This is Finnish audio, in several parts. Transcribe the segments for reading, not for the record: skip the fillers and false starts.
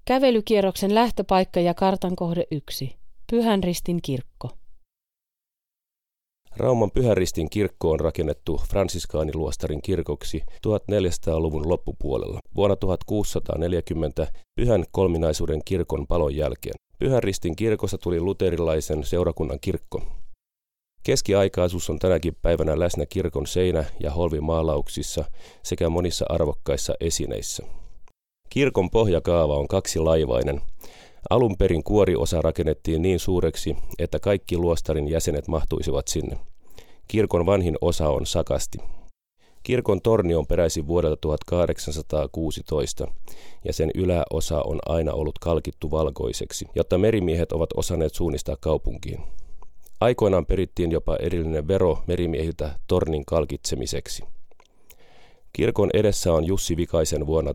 Kävelykierroksen lähtöpaikka ja kartan kohde 1. Pyhän Ristin kirkko. Rauman Pyhän Ristin kirkko on rakennettu fransiskaaniluostarin kirkoksi 1400-luvun loppupuolella vuonna 1640 Pyhän Kolminaisuuden kirkon palon jälkeen. Pyhän Ristin kirkosta tuli luterilaisen seurakunnan kirkko. Keskiaikaisuus on tänäkin päivänä läsnä kirkon seinä- ja holvimaalauksissa sekä monissa arvokkaissa esineissä. Kirkon pohjakaava on kaksilaivainen. Alun perin kuoriosa rakennettiin niin suureksi, että kaikki luostarin jäsenet mahtuisivat sinne. Kirkon vanhin osa on sakasti. Kirkon torni on peräisin vuodelta 1816 ja sen yläosa on aina ollut kalkittu valkoiseksi, jotta merimiehet ovat osanneet suunnistaa kaupunkiin. Aikoinaan perittiin jopa erillinen vero merimiehiltä tornin kalkitsemiseksi. Kirkon edessä on Jussi Vikaisen vuonna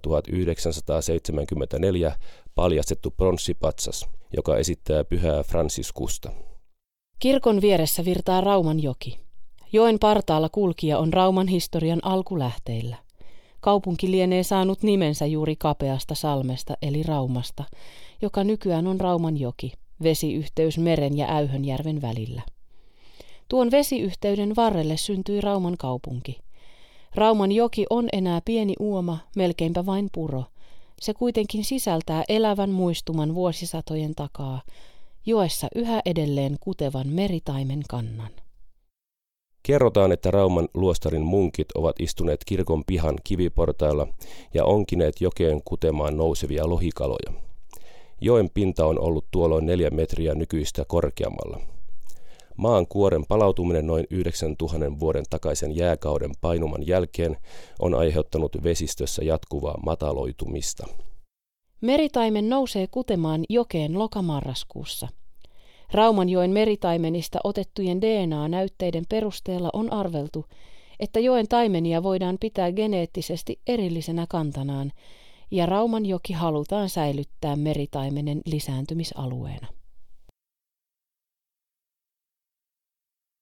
1974 paljastettu pronssipatsas, joka esittää pyhää Franciskusta. Kirkon vieressä virtaa Rauman joki. Joen partaalla kulkija on Rauman historian alkulähteillä. Kaupunki lienee saanut nimensä juuri kapeasta salmesta eli Raumasta, joka nykyään on Rauman joki, vesiyhteys meren ja Äyhönjärven välillä. Tuon vesiyhteyden varrelle syntyi Rauman kaupunki. Rauman joki on enää pieni uoma, melkeinpä vain puro. Se kuitenkin sisältää elävän muistuman vuosisatojen takaa, joessa yhä edelleen kutevan meritaimen kannan. Kerrotaan, että Rauman luostarin munkit ovat istuneet kirkon pihan kiviportailla ja onkineet jokeen kutemaan nousevia lohikaloja. Joen pinta on ollut tuolloin 4 metriä nykyistä korkeammalla. Maan kuoren palautuminen noin 9000 vuoden takaisen jääkauden painuman jälkeen on aiheuttanut vesistössä jatkuvaa mataloitumista. Meritaimen nousee kutemaan jokeen lokamarraskuussa. Raumanjoen meritaimenista otettujen DNA-näytteiden perusteella on arveltu, että joen taimenia voidaan pitää geneettisesti erillisenä kantanaan, ja Raumanjoki halutaan säilyttää meritaimenen lisääntymisalueena.